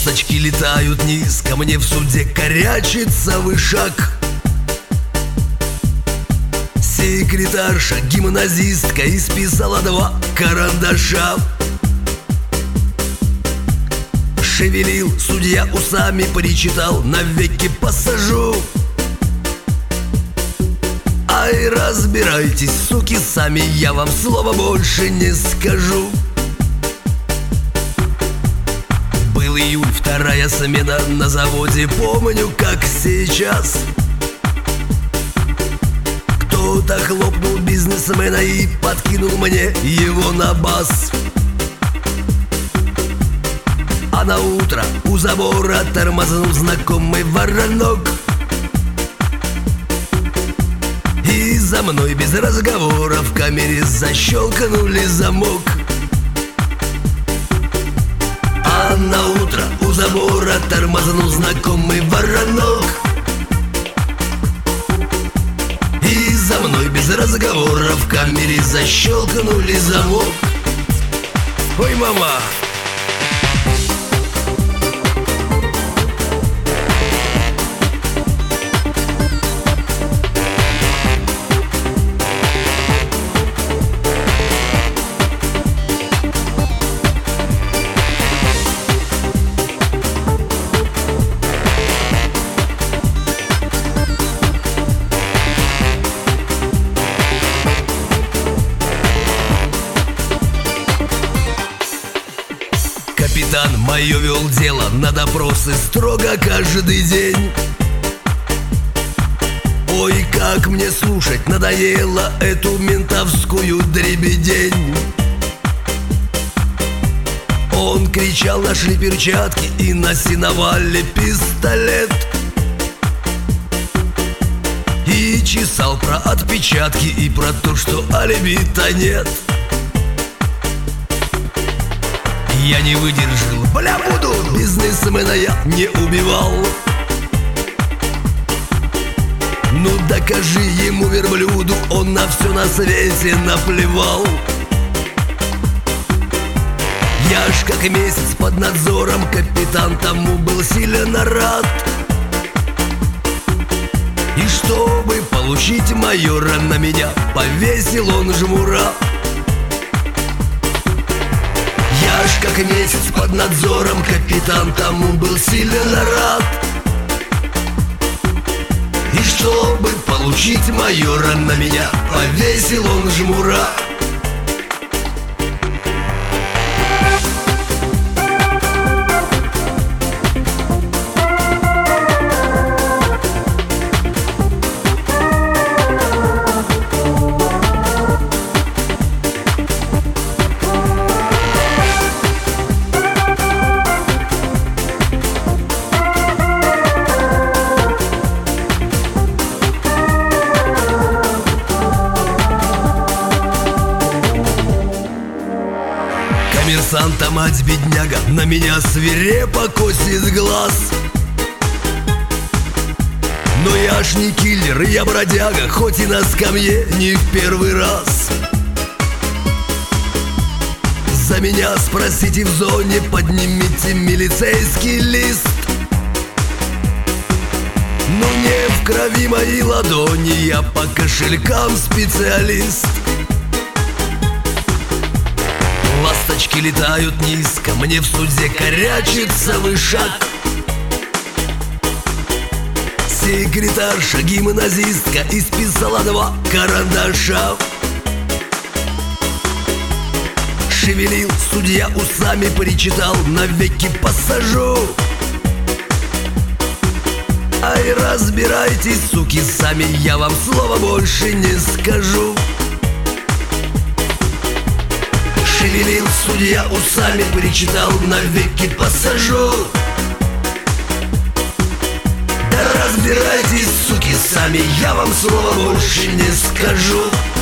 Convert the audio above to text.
Ласточки летают низко, мне в суде корячится вышаг. Секретарша, гимназистка, исписала 2 карандаша. Шевелил судья усами, перечитал: навеки посажу. Ай, разбирайтесь, суки, сами, я вам слова больше не скажу. Был июль, 2-я смена на заводе, помню, как сейчас. Кто-то хлопнул бизнесмена и подкинул мне его на бас. А на утро у забора тормознул знакомый воронок. И за мной без разговора в камере защелкнули замок. А на утро у забора тормознул знакомый воронок. И за мной без разговора в камере защелкнули замок. Ой, мама! Капитан мое вел дело на допросы строго каждый день. Ой, как мне слушать надоело эту ментовскую дребедень. Он кричал: нашли перчатки и на сеновале пистолет. И чесал про отпечатки и про то, что алиби-то нет. Я не выдержал: бля, буду, бизнесмена я не убивал. Ну докажи ему, верблюду, он на все на свете наплевал. Я ж как месяц под надзором, капитан тому был сильно рад. И чтобы получить майора, на меня повесил он жмура. Я ж как месяц под надзором, капитан тому был сильно рад. И чтобы получить майора, на меня повесил он жмура. Коммерсанта мать бедняга на меня свирепо косит глаз. Но я ж не киллер, я бродяга, хоть и на скамье не в первый раз. За меня спросите в зоне, поднимите милицейский лист. Но не в крови моей ладони, я по кошелькам специалист. Ласточки летают низко, мне в суде корячится вышаг. Секретарша, гимназистка, исписала 2 карандаша. Шевелил судья усами, перечитал: навеки посажу. Ай, разбирайтесь, суки, сами, я вам слова больше не скажу. Шевелил судья усами, перечитал: навеки посажу. Да разбирайтесь, суки, сами, я вам слова больше не скажу.